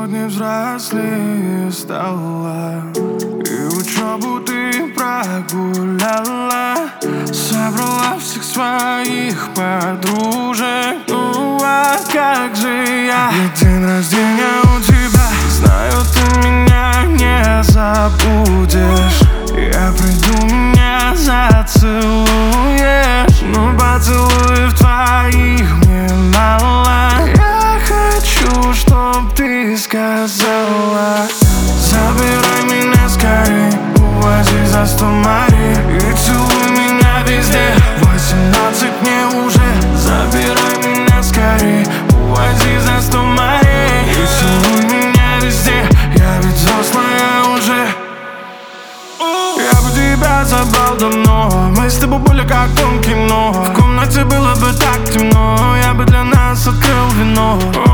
сегодня взрослее стала, и учебу ты прогуляла. Собрала всех своих подружек. Ну а как же я? Ведь день рождения у тебя. Знаю, ты меня не забудешь. Я приду, меня зацелуешь. Но поцелуев твоих мне мало. Я хочу, чтоб ты сказала: забирай меня скорей, увози за 100 морей и целуй меня везде. 18 мне уже. Забирай меня скорей, увози за 100 морей и целуй меня везде. Я ведь взрослая уже. Я бы тебя забрал давно. Мы с тобой были как в том кино. В комнате было бы так темно. Я бы для нас открыл вино.